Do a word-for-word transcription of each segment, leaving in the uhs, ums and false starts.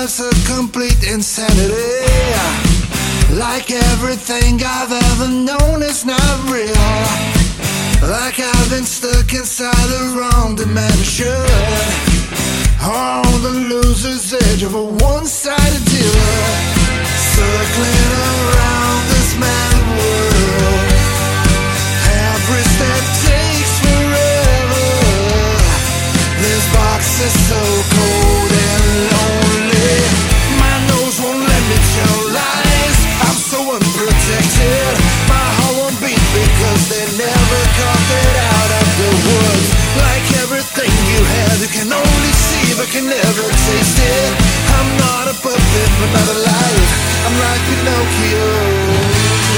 life's a complete insanity. Like everything I've ever known is not real. Like I've been stuck inside a wrong dimension, on the loser's edge of a one-sided deal, circling around this mad world. Every step takes forever. This box is so cold and lonely. My nose won't let me tell lies. I'm so unprotected. My heart won't beat because they never carved it out of the woods. Like everything you have, you can only see but can never taste it. I'm not a puppet, but not alive. I'm like Pinocchio.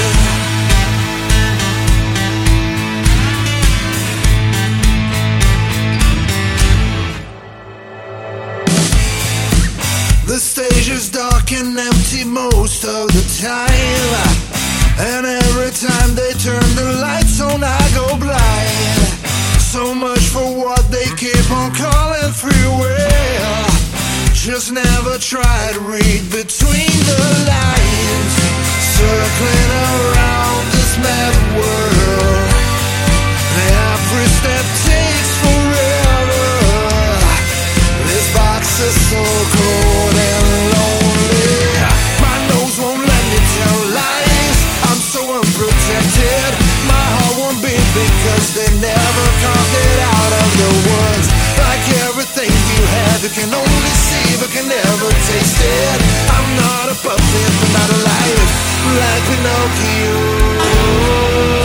The stage is dark and empty most of the time, and every time they turn the lights on I go blind. So much for what they keep on calling free will. Just never try to read between the lines, circling around this mad world. Every step takes forever. This box is so cold and lonely. My nose won't let me tell lies. I'm so unprotected. My heart won't beat because they never carved it out of the woods. Like everything you have, you can only see but can never taste it. I'm not a puppet, but not alive. Like Pinocchio.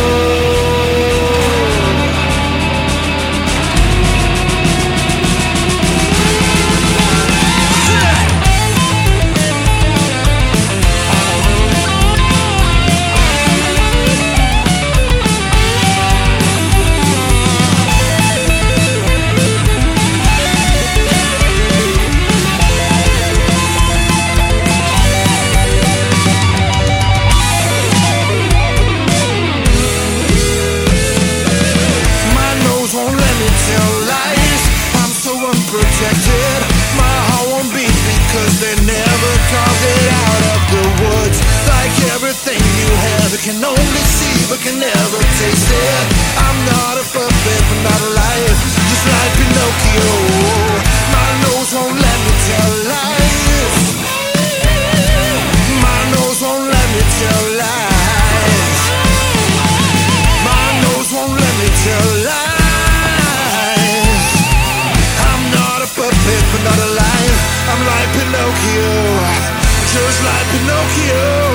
Protected. My heart won't beat because they never carved it out of the woods. Like everything you have, you can only see but can never taste it. I'm not a puppet, but not alive. Just like Pinocchio. My nose won't let me tell lies. My nose won't let me tell lies. My nose won't let me tell lies. But not alive, I'm like Pinocchio, just like Pinocchio.